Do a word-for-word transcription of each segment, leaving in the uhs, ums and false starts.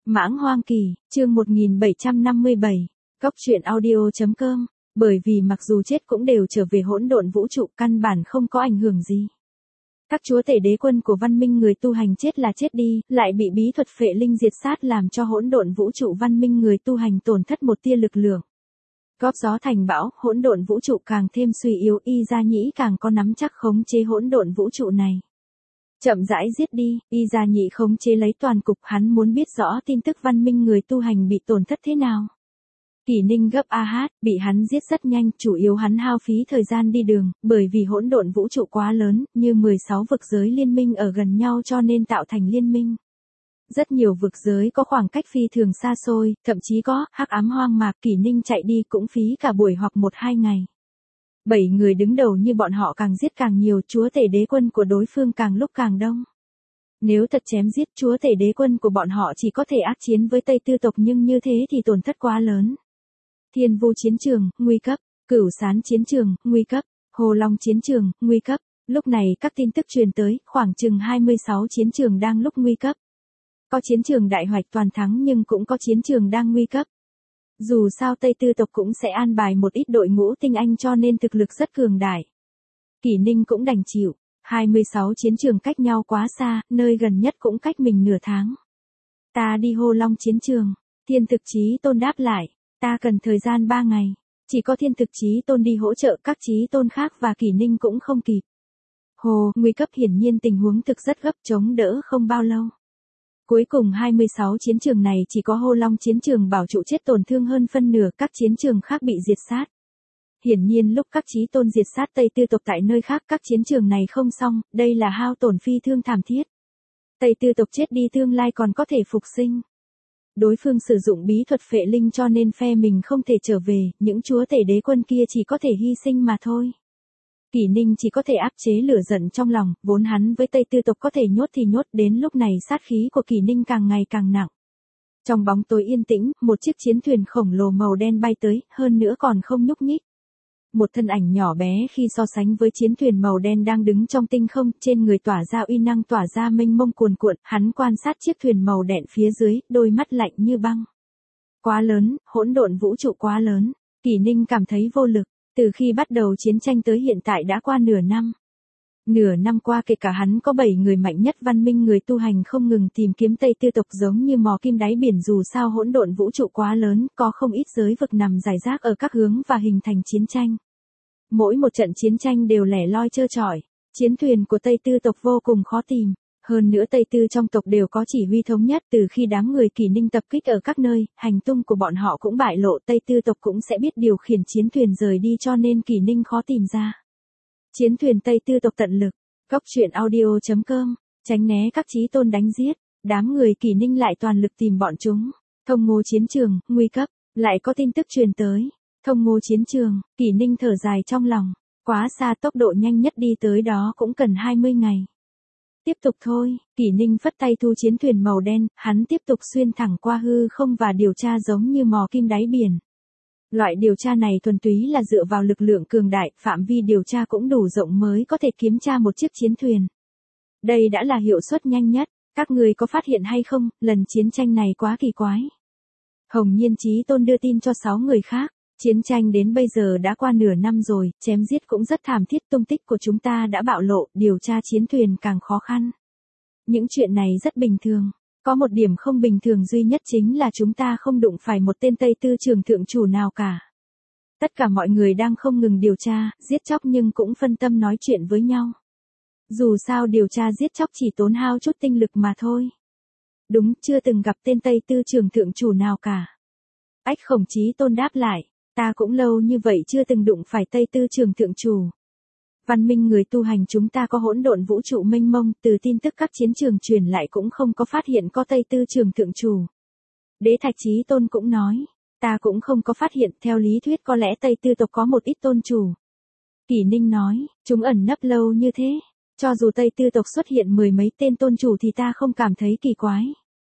Mãng Hoang Kỳ, chương một nghìn bảy trăm năm mươi bảy, Cốc truyện audio.com, bởi vì mặc dù chết cũng đều trở về hỗn độn vũ trụ, căn bản không có ảnh hưởng gì. Các chúa tể đế quân của văn minh người tu hành chết là chết đi, lại bị bí thuật phệ linh diệt sát làm cho hỗn độn vũ trụ văn minh người tu hành tổn thất một tia lực lượng. Góp gió thành bão, hỗn độn vũ trụ càng thêm suy yếu, Y Gia Nhĩ càng có nắm chắc khống chế hỗn độn vũ trụ này. Chậm rãi giết đi, Y Gia Nhĩ khống chế lấy toàn cục, hắn muốn biết rõ tin tức văn minh người tu hành bị tổn thất thế nào. Kỷ Ninh gấp a hát, bị hắn giết rất nhanh, chủ yếu hắn hao phí thời gian đi đường, bởi vì hỗn độn vũ trụ quá lớn, như mười sáu vực giới liên minh ở gần nhau cho nên tạo thành liên minh. Rất nhiều vực giới có khoảng cách phi thường xa xôi, thậm chí có hắc ám hoang mạc, Kỷ Ninh chạy đi cũng phí cả buổi hoặc một hai ngày. Bảy người đứng đầu như bọn họ càng giết càng nhiều, chúa tể đế quân của đối phương càng lúc càng đông. Nếu thật chém giết, chúa tể đế quân của bọn họ chỉ có thể ác chiến với Tây Tư tộc, nhưng như thế thì tổn thất quá lớn. Thiên Vu chiến trường, nguy cấp, Cửu Sán chiến trường, nguy cấp, Hồ Long chiến trường, nguy cấp. Lúc này các tin tức truyền tới, khoảng chừng hai mươi sáu chiến trường đang lúc nguy cấp. Có chiến trường đại hoạch toàn thắng nhưng cũng có chiến trường đang nguy cấp. Dù sao Tây Tư tộc cũng sẽ an bài một ít đội ngũ tinh anh cho nên thực lực rất cường đại. Kỷ Ninh cũng đành chịu, hai mươi sáu chiến trường cách nhau quá xa, nơi gần nhất cũng cách mình nửa tháng. Ta đi Hồ Long chiến trường, Thiên Thực Chí Tôn đáp lại, ta cần thời gian ba ngày, chỉ có Thiên Thực Chí Tôn đi hỗ trợ, các chí tôn khác và Kỷ Ninh cũng không kịp. Hồ, nguy cấp, hiển nhiên tình huống thực rất gấp, chống đỡ không bao lâu. Cuối cùng hai mươi sáu chiến trường này chỉ có Hồ Long chiến trường bảo trụ, chết tổn thương hơn phân nửa, các chiến trường khác bị diệt sát. Hiển nhiên lúc các chí tôn diệt sát Tây Tư tộc tại nơi khác, các chiến trường này không xong, đây là hao tổn phi thương thảm thiết. Tây Tư tộc chết đi tương lai còn có thể phục sinh. Đối phương sử dụng bí thuật phệ linh cho nên phe mình không thể trở về, những chúa tể đế quân kia chỉ có thể hy sinh mà thôi. Kỷ Ninh chỉ có thể áp chế lửa giận trong lòng, vốn hắn với Tây Tư tộc có thể nhốt thì nhốt, đến lúc này sát khí của Kỷ Ninh càng ngày càng nặng. Trong bóng tối yên tĩnh, một chiếc chiến thuyền khổng lồ màu đen bay tới, hơn nữa còn không nhúc nhích. Một thân ảnh nhỏ bé khi so sánh với chiến thuyền màu đen đang đứng trong tinh không, trên người tỏa ra uy năng, tỏa ra mênh mông cuồn cuộn, hắn quan sát chiếc thuyền màu đen phía dưới, đôi mắt lạnh như băng. Quá lớn, hỗn độn vũ trụ quá lớn, Kỷ Ninh cảm thấy vô lực. Từ khi bắt đầu chiến tranh tới hiện tại đã qua nửa năm. Nửa năm qua kể cả hắn có bảy người mạnh nhất văn minh người tu hành không ngừng tìm kiếm Tây Tư tộc giống như mò kim đáy biển, dù sao hỗn độn vũ trụ quá lớn, có không ít giới vực nằm rải rác ở các hướng và hình thành chiến tranh. Mỗi một trận chiến tranh đều lẻ loi trơ trọi, chiến thuyền của Tây Tư tộc vô cùng khó tìm. Hơn nữa Tây Tư trong tộc đều có chỉ huy thống nhất, từ khi đám người Kỷ Ninh tập kích ở các nơi, hành tung của bọn họ cũng bại lộ, Tây Tư tộc cũng sẽ biết điều khiển chiến thuyền rời đi cho nên Kỷ Ninh khó tìm ra. Chiến thuyền Tây Tư tộc tận lực, Cốc truyện audio.com, tránh né các chí tôn đánh giết, đám người Kỷ Ninh lại toàn lực tìm bọn chúng. Thông Ngô chiến trường, nguy cấp, lại có tin tức truyền tới. Thông Ngô chiến trường, Kỷ Ninh thở dài trong lòng, quá xa, tốc độ nhanh nhất đi tới đó cũng cần hai mươi ngày. Tiếp tục thôi, Kỷ Ninh phất tay thu chiến thuyền màu đen, hắn tiếp tục xuyên thẳng qua hư không và điều tra giống như mò kim đáy biển. Loại điều tra này thuần túy là dựa vào lực lượng cường đại, phạm vi điều tra cũng đủ rộng mới có thể kiểm tra một chiếc chiến thuyền. Đây đã là hiệu suất nhanh nhất, các người có phát hiện hay không, lần chiến tranh này quá kỳ quái. Hồng Nhiên Chí Tôn đưa tin cho sáu người khác. Chiến tranh đến bây giờ đã qua nửa năm rồi, chém giết cũng rất thảm thiết, tung tích của chúng ta đã bạo lộ, điều tra chiến thuyền càng khó khăn. Những chuyện này rất bình thường. Có một điểm không bình thường duy nhất chính là chúng ta không đụng phải một tên Tây Tư trường thượng chủ nào cả. Tất cả mọi người đang không ngừng điều tra, giết chóc nhưng cũng phân tâm nói chuyện với nhau. Dù sao điều tra giết chóc chỉ tốn hao chút tinh lực mà thôi. Đúng, chưa từng gặp tên Tây Tư trường thượng chủ nào cả. Ách Khổng Chí Tôn đáp lại. Ta cũng lâu như vậy chưa từng đụng phải Tây Tư trường thượng chủ. Văn minh người tu hành chúng ta có hỗn độn vũ trụ mênh mông, từ tin tức các chiến trường truyền lại cũng không có phát hiện có Tây Tư trường thượng chủ. Đế Thạch Chí Tôn cũng nói, ta cũng không có phát hiện, theo lý thuyết có lẽ Tây Tư tộc có một ít tôn chủ. Kỷ Ninh nói, chúng ẩn nấp lâu như thế, cho dù Tây Tư tộc xuất hiện mười mấy tên tôn chủ thì ta không cảm thấy kỳ quái.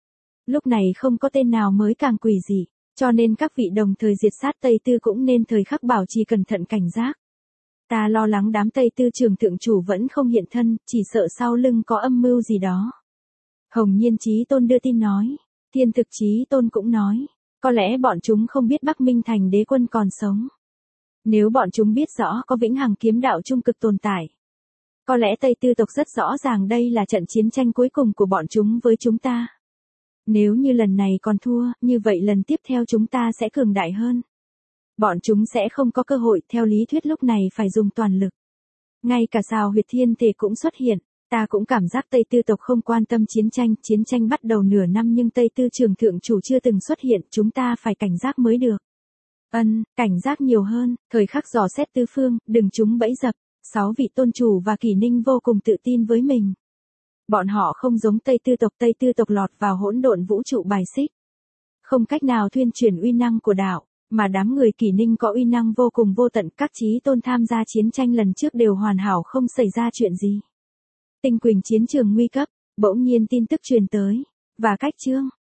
Lúc này không có tên nào mới càng quỷ dị. Cho nên các vị đồng thời diệt sát Tây Tư cũng nên thời khắc bảo trì cẩn thận cảnh giác. Ta lo lắng đám Tây Tư trường thượng chủ vẫn không hiện thân, chỉ sợ sau lưng có âm mưu gì đó. Hồng Nhiên Chí Tôn đưa tin nói, Thiên Thực Chí Tôn cũng nói, có lẽ bọn chúng không biết Bắc Minh Thành đế quân còn sống. Nếu bọn chúng biết rõ có vĩnh hằng kiếm đạo trung cực tồn tại, có lẽ Tây Tư tộc rất rõ ràng đây là trận chiến tranh cuối cùng của bọn chúng với chúng ta. Nếu như lần này còn thua, như vậy lần tiếp theo chúng ta sẽ cường đại hơn. Bọn chúng sẽ không có cơ hội, theo lý thuyết lúc này phải dùng toàn lực. Ngay cả Sào Huyệt Thiên Thể cũng xuất hiện, ta cũng cảm giác Tây Tư tộc không quan tâm chiến tranh, chiến tranh bắt đầu nửa năm nhưng Tây Tư Trường thượng chủ chưa từng xuất hiện, chúng ta phải cảnh giác mới được. Ân, cảnh giác nhiều hơn, thời khắc dò xét tứ phương, đừng trúng bẫy dập. Sáu vị tôn chủ và Kỷ Ninh vô cùng tự tin với mình. Bọn họ không giống Tây Tư tộc, Tây Tư tộc lọt vào hỗn độn vũ trụ bài xích. Không cách nào thuyên truyền uy năng của đạo, mà đám người Kỷ Ninh có uy năng vô cùng vô tận, các chí tôn tham gia chiến tranh lần trước đều hoàn hảo không xảy ra chuyện gì. Tinh Quỳnh chiến trường nguy cấp, bỗng nhiên tin tức truyền tới, và cách chương